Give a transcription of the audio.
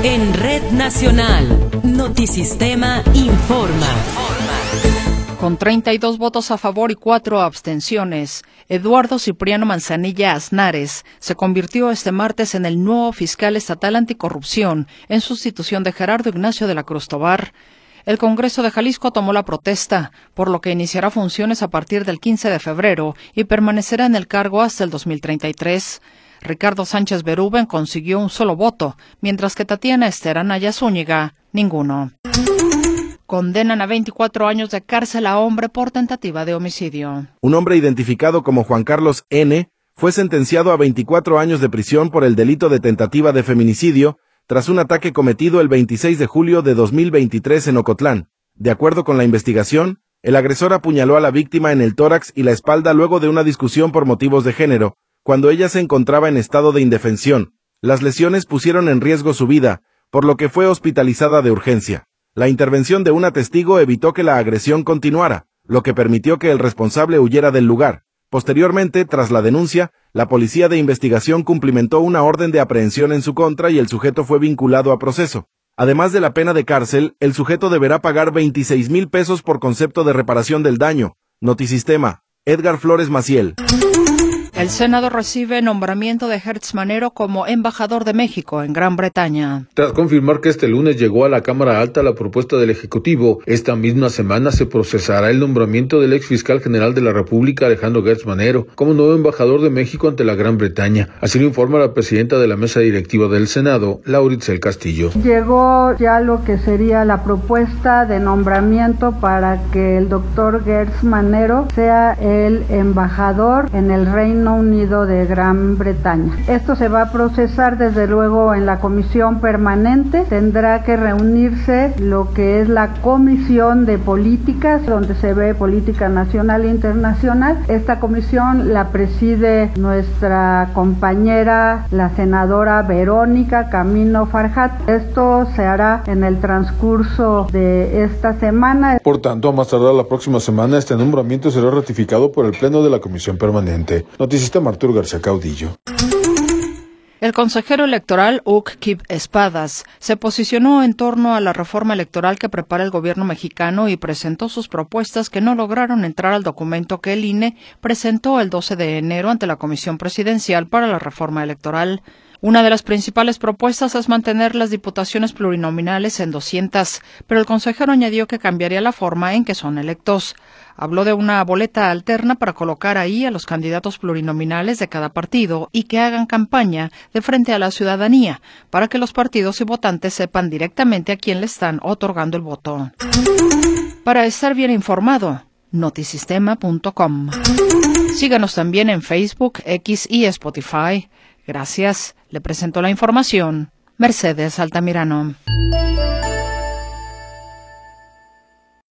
En Red Nacional, Notisistema informa. Con 32 votos a favor y 4 abstenciones, Eduardo Cipriano Manzanilla Aznares se convirtió este martes en el nuevo fiscal estatal anticorrupción en sustitución de Gerardo Ignacio de la Cruz Tobar. El Congreso de Jalisco tomó la protesta, por lo que iniciará funciones a partir del 15 de febrero y permanecerá en el cargo hasta el 2033. Ricardo Sánchez Berúben consiguió un solo voto, mientras que Tatiana Esther Anaya Zúñiga, ninguno. Condenan a 24 años de cárcel a hombre por tentativa de homicidio. Un hombre identificado como Juan Carlos N. fue sentenciado a 24 años de prisión por el delito de tentativa de feminicidio tras un ataque cometido el 26 de julio de 2023 en Ocotlán. De acuerdo con la investigación, el agresor apuñaló a la víctima en el tórax y la espalda luego de una discusión por motivos de género, cuando ella se encontraba en estado de indefensión. Las lesiones pusieron en riesgo su vida, por lo que fue hospitalizada de urgencia. La intervención de una testigo evitó que la agresión continuara, lo que permitió que el responsable huyera del lugar. Posteriormente, tras la denuncia, la Policía de Investigación cumplimentó una orden de aprehensión en su contra y el sujeto fue vinculado a proceso. Además de la pena de cárcel, el sujeto deberá pagar 26,000 pesos por concepto de reparación del daño. Notisistema, Edgar Flores Maciel. El Senado recibe nombramiento de Gertz Manero como embajador de México en Gran Bretaña. Tras confirmar que este lunes llegó a la Cámara Alta la propuesta del Ejecutivo, esta misma semana se procesará el nombramiento del ex fiscal general de la República, Alejandro Gertz Manero, como nuevo embajador de México ante la Gran Bretaña. Así lo informa la presidenta de la mesa directiva del Senado, Laura Itzel Castillo. Llegó ya lo que sería la propuesta de nombramiento para que el doctor Gertz Manero sea el embajador en el Reino Unido de Gran Bretaña. Esto se va a procesar desde luego en la comisión permanente. Tendrá que reunirse lo que es la comisión de políticas, donde se ve política nacional e internacional. Esta comisión la preside nuestra compañera, la senadora Verónica Camino Farjat. Esto se hará en el transcurso de esta semana. Por tanto, a más tardar la próxima semana, este nombramiento será ratificado por el Pleno de la Comisión Permanente. Notisistema Arturo García Caudillo. El consejero electoral Hug Kip Espadas se posicionó en torno a la reforma electoral que prepara el gobierno mexicano y presentó sus propuestas que no lograron entrar al documento que el INE presentó el 12 de enero ante la Comisión Presidencial para la Reforma Electoral. Una de las principales propuestas es mantener las diputaciones plurinominales en 200, pero el consejero añadió que cambiaría la forma en que son electos. Habló de una boleta alterna para colocar ahí a los candidatos plurinominales de cada partido y que hagan campaña de frente a la ciudadanía para que los partidos y votantes sepan directamente a quién le están otorgando el voto. Para estar bien informado, notisistema.com. Síganos también en Facebook, X y Spotify. Gracias. Le presento la información, Mercedes Altamirano.